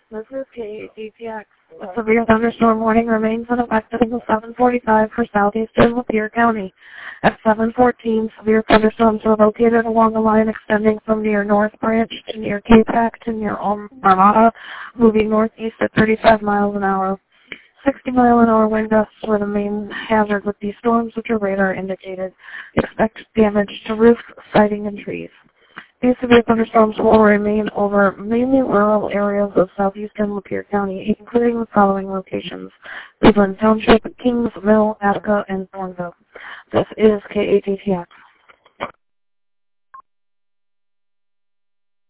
This is KATTX. A severe thunderstorm warning remains in effect until 7:45 for southeastern Lapeer County. At 7:14, severe thunderstorms were located along a line extending from near North Branch to near Capac to near Armada, moving northeast at 35 miles an hour. 60-mile-an-hour wind gusts were the main hazard with these storms, which are radar indicated. Expect damage to roofs, siding, and trees. These severe thunderstorms will remain over mainly rural areas of southeastern Lapeer County, including the following locations: Cleveland Township, Kings Mill, Attica, and Thornville. This is KATTX.